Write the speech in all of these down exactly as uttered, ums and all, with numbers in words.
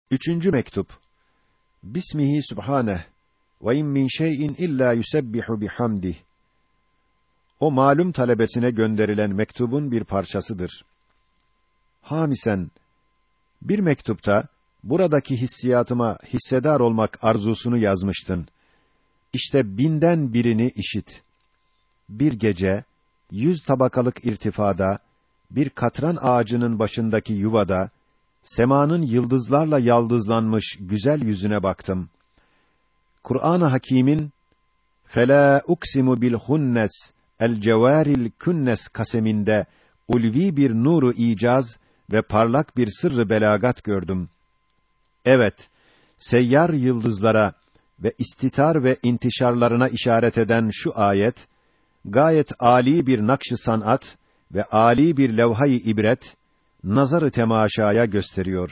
Üçüncü mektup. Bismihi Sübhaneh ve in min şey'in illa yusebbihu bihamdih. O malum talebesine gönderilen mektubun bir parçasıdır. Hamisen, bir mektupta buradaki hissiyatıma hissedar olmak arzusunu yazmıştın. İşte binden birini işit. Bir gece, yüz tabakalık irtifada, bir katran ağacının başındaki yuvada, semanın yıldızlarla yaldızlanmış güzel yüzüne baktım. Kur'an-ı Hakîm'in "Fela uksimu bil hunnes el cevaril künnes" kaseminde ulvi bir nuru icaz ve parlak bir sırrı belagat gördüm. Evet, seyyar yıldızlara ve istitar ve intişarlarına işaret eden şu ayet, gayet âli bir nakş-ı sanat ve âli bir levha-i ibret, nazar-ı temaşaya gösteriyor.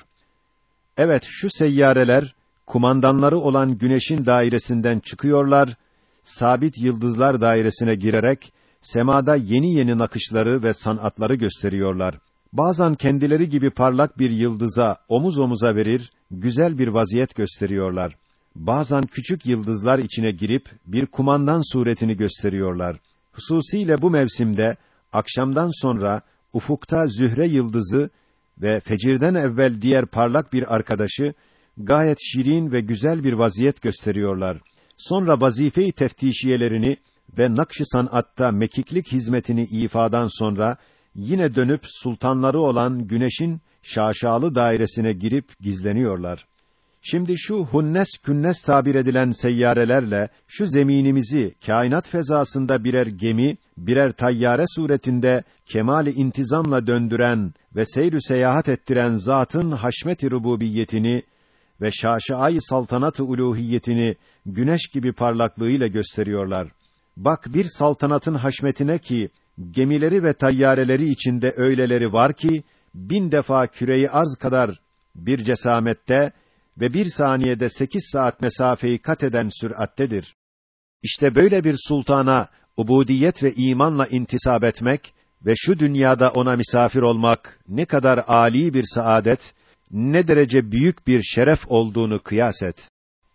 Evet, şu seyyareler, kumandanları olan güneşin dairesinden çıkıyorlar, sabit yıldızlar dairesine girerek, semada yeni yeni nakışları ve sanatları gösteriyorlar. Bazen kendileri gibi parlak bir yıldıza omuz omuza verir, güzel bir vaziyet gösteriyorlar. Bazen küçük yıldızlar içine girip, bir kumandan suretini gösteriyorlar. Hususiyle bu mevsimde, akşamdan sonra, ufukta Zühre yıldızı ve fecirden evvel diğer parlak bir arkadaşı, gayet şirin ve güzel bir vaziyet gösteriyorlar. Sonra vazife-i teftişiyelerini ve nakş-ı sanatta mekiklik hizmetini ifadan sonra, yine dönüp sultanları olan güneşin şaşalı dairesine girip gizleniyorlar. Şimdi şu hunnes künnes tabir edilen seyyarelerle şu zeminimizi kainat fezasında birer gemi, birer tayyare suretinde kemal-i intizamla döndüren ve seyr-ü seyahat ettiren zatın haşmet-i rububiyetini ve şaşa-i saltanat-ı uluhiyetini güneş gibi parlaklığıyla gösteriyorlar. Bak bir saltanatın haşmetine ki gemileri ve tayyareleri içinde öyleleri var ki bin defa küre-i arz kadar bir cesamette ve bir saniyede sekiz saat mesafeyi kat eden sürattedir. İşte böyle bir sultana ubudiyet ve imanla intisap etmek ve şu dünyada ona misafir olmak ne kadar âli bir saadet, ne derece büyük bir şeref olduğunu kıyas et.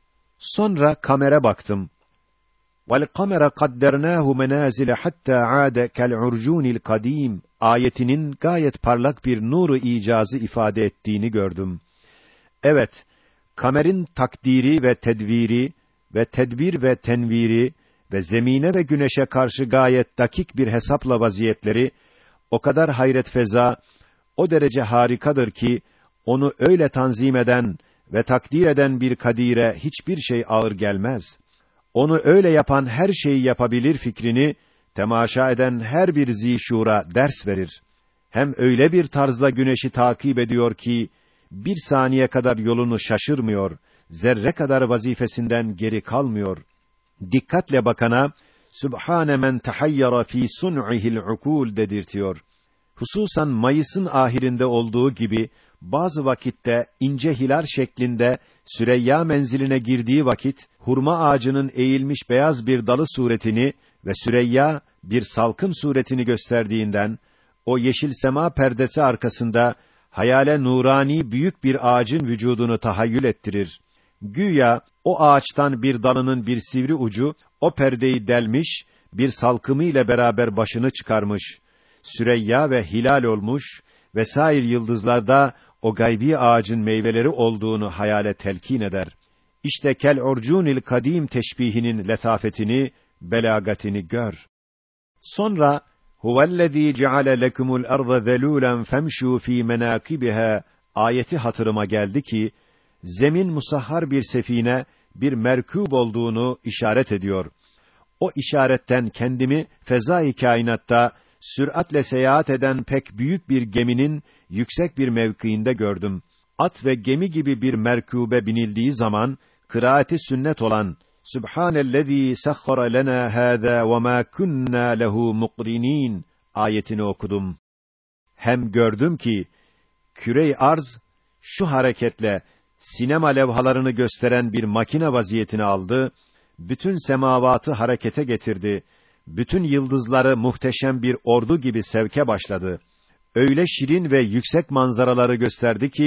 Sonra kamera baktım. وَالْقَمَرَ قَدَّرْنَاهُ مَنَازِلَ حَتَّى عَادَ كَالْعُرْجُونِ الْقَد۪يمِ ayetinin gayet parlak bir nuru icazı ifade ettiğini gördüm. Evet, kamerin takdiri ve tedviri ve tedbir ve tenviri ve zemine ve güneşe karşı gayet dakik bir hesapla vaziyetleri o kadar hayret feza, o derece harikadır ki onu öyle tanzim eden ve takdir eden bir kadire hiçbir şey ağır gelmez. Onu öyle yapan her şeyi yapabilir fikrini temaşa eden her bir zîşûra ders verir. Hem öyle bir tarzda güneşi takip ediyor ki bir saniye kadar yolunu şaşırmıyor, zerre kadar vazifesinden geri kalmıyor. Dikkatle bakana Sübhane men tahayyara fi sun'ihi'l ukûl dedirtiyor. Hususan Mayıs'ın ahirinde olduğu gibi bazı vakitte ince hilal şeklinde Süreyya menziline girdiği vakit hurma ağacının eğilmiş beyaz bir dalı suretini ve Süreyya bir salkım suretini gösterdiğinden o yeşil sema perdesi arkasında hayale nurani büyük bir ağacın vücudunu tahayyül ettirir. Güya o ağaçtan bir dalının bir sivri ucu o perdeyi delmiş, bir salkımı ile beraber başını çıkarmış. Süreyya ve hilal olmuş ve sair yıldızlarda o gaybi ağacın meyveleri olduğunu hayale telkin eder. İşte kel-urcûnil kadîm teşbihinin letafetini, belagatini gör. Sonra huvellezî ceale lekumul arda zelûlen femşû fî menâkibiha ayeti hatırıma geldi ki zemin musahhar bir sefine, bir merkûb olduğunu işaret ediyor. O işaretten kendimi fezâ-i kainatta süratle seyahat eden pek büyük bir geminin yüksek bir mevkiinde gördüm. At ve gemi gibi bir merkûbe binildiği zaman kıraati sünnet olan Sübhanellezî sahhara lena hâzâ ve mâ kunnâ lehu muqrinîn ayetini okudum. Hem gördüm ki küre-i arz şu hareketle sinema levhalarını gösteren bir makine vaziyetini aldı, bütün semavatı harekete getirdi, bütün yıldızları muhteşem bir ordu gibi sevke başladı. Öyle şirin ve yüksek manzaraları gösterdi ki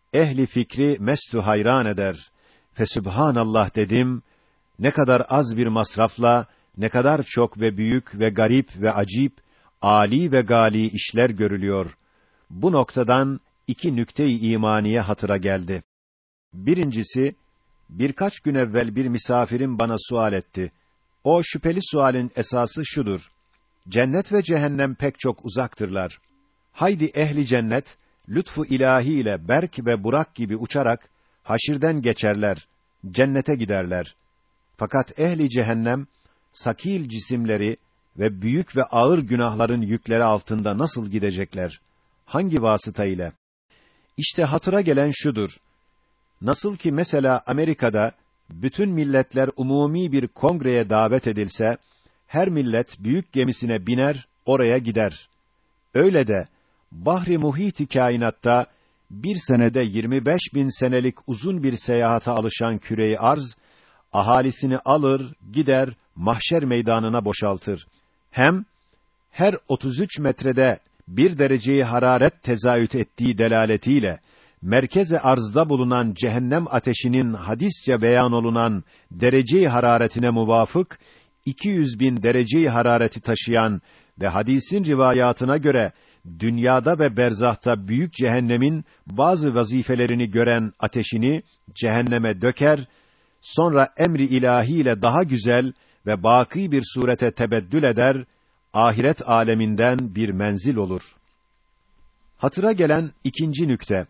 ehli fikri mestu hayran eder. Fesübhanallah dedim, ne kadar az bir masrafla, ne kadar çok ve büyük ve garip ve acip, âli ve gâli işler görülüyor. Bu noktadan iki nükte-i imaniye hatıra geldi. Birincisi, birkaç gün evvel bir misafirim bana sual etti. O şüpheli sualin esası şudur: cennet ve cehennem pek çok uzaktırlar. Haydi ehli cennet, lütfu ilahi ile Berk ve Burak gibi uçarak, haşirden geçerler, cennete giderler. Fakat ehli cehennem, sakil cisimleri ve büyük ve ağır günahların yükleri altında nasıl gidecekler? Hangi vasıta ile? İşte hatıra gelen şudur: nasıl ki mesela Amerika'da, bütün milletler umumi bir kongreye davet edilse, her millet büyük gemisine biner, oraya gider. Öyle de, bahri muhit-i kainatta, bir senede yirmi beş bin senelik uzun bir seyahate alışan küre-i arz, ahalisini alır, gider, mahşer meydanına boşaltır. Hem, her otuz üç metrede bir dereceyi hararet tezahüt ettiği delaletiyle, merkeze arzda bulunan cehennem ateşinin hadisçe beyan olunan dereceyi hararetine muvafık, iki yüz bin dereceyi harareti taşıyan ve hadisin rivayatına göre, dünyada ve berzahta büyük cehennemin bazı vazifelerini gören ateşini cehenneme döker, sonra emri ilahiyle daha güzel ve bâkî bir surete tebeddül eder, ahiret aleminden bir menzil olur. Hatıra gelen ikinci nükte: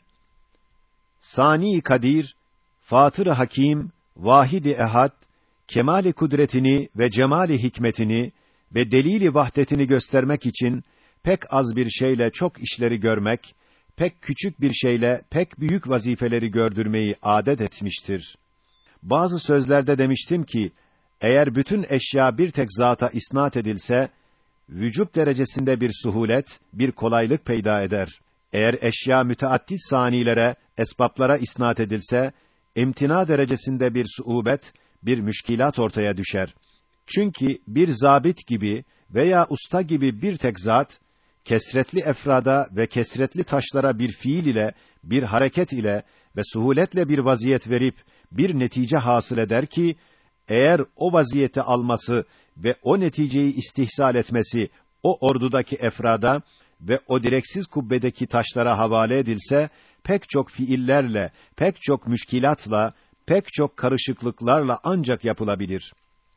Sani Kadir, Fatır-ı Hakim, Vahid-i Ehad, kemâl-i kudretini ve cemâl-i hikmetini ve delîl-i vahdetini göstermek için pek az bir şeyle çok işleri görmek, pek küçük bir şeyle pek büyük vazifeleri gördürmeyi âdet etmiştir. Bazı sözlerde demiştim ki, eğer bütün eşya bir tek zata isnat edilse, vücub derecesinde bir suhulet, bir kolaylık peyda eder. Eğer eşya müteaddit sanilere, esbaplara isnat edilse, imtina derecesinde bir suubet, bir müşkilat ortaya düşer. Çünkü bir zabit gibi veya usta gibi bir tek zat, kesretli efrada ve kesretli taşlara bir fiil ile, bir hareket ile ve suhuletle bir vaziyet verip, bir netice hasıl eder ki, eğer o vaziyeti alması ve o neticeyi istihsal etmesi, o ordudaki efrada ve o direksiz kubbedeki taşlara havale edilse, pek çok fiillerle, pek çok müşkilatla, pek çok karışıklıklarla ancak yapılabilir.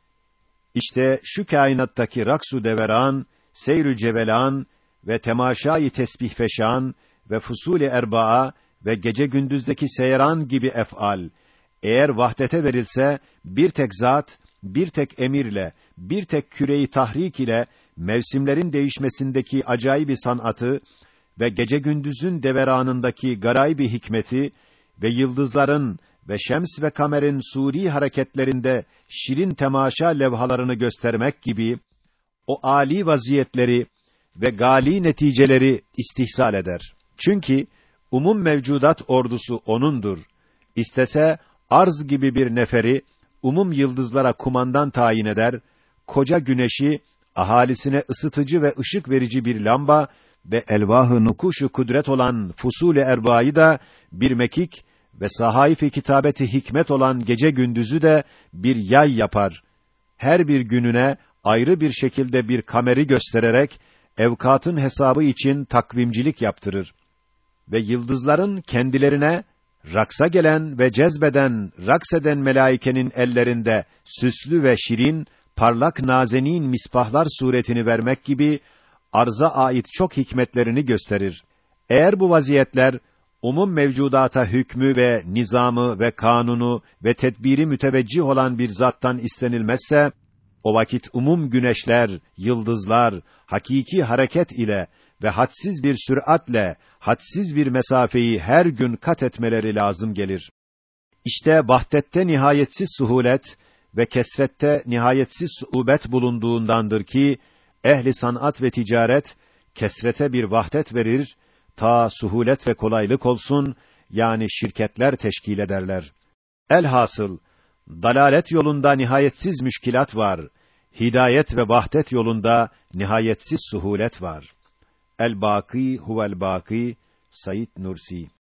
İşte şu kainattaki raksu deveran, seyrü cevelan ve temaşayı tesbih feşan ve fusûl-i erbaa ve gece gündüzdeki seyran gibi ef'al, eğer vahdete verilse, bir tek zat, bir tek emirle, bir tek küre-i tahrik ile, mevsimlerin değişmesindeki acayip bir sanatı ve gece gündüzün deveranındaki garayb-i hikmeti ve yıldızların ve şems ve kamerin suri hareketlerinde şirin temaşa levhalarını göstermek gibi, o âli vaziyetleri ve gâli neticeleri istihsal eder. Çünkü umum mevcudat ordusu onundur. İstese, arz gibi bir neferi, umum yıldızlara kumandan tayin eder, koca güneşi, ahalisine ısıtıcı ve ışık verici bir lamba ve elvah-ı nukuşu kudret olan fusûl-i erbayı da bir mekik ve sahaif-i kitabeti hikmet olan gece gündüzü de bir yay yapar. Her bir gününe ayrı bir şekilde bir kameri göstererek, evkatın hesabı için takvimcilik yaptırır. Ve yıldızların kendilerine, raksa gelen ve cezbeden, raks eden melaikenin ellerinde süslü ve şirin, parlak nazenin misbahlar suretini vermek gibi, arza ait çok hikmetlerini gösterir. Eğer bu vaziyetler, umum mevcudata hükmü ve nizamı ve kanunu ve tedbiri müteveccih olan bir zattan istenilmezse, o vakit umum güneşler, yıldızlar, hakiki hareket ile ve hadsiz bir süratle, hadsiz bir mesafeyi her gün kat etmeleri lazım gelir. İşte vahdette nihayetsiz suhulet ve kesrette nihayetsiz suubet bulunduğundandır ki, ehli sanat ve ticaret, kesrete bir vahdet verir, ta suhulet ve kolaylık olsun, yani şirketler teşkil ederler. Elhasıl, dalalet yolunda nihayetsiz müşkilat var, hidayet ve vahdet yolunda nihayetsiz suhulet var. El-Bâkî huvel-Bâkî, Said Nursi.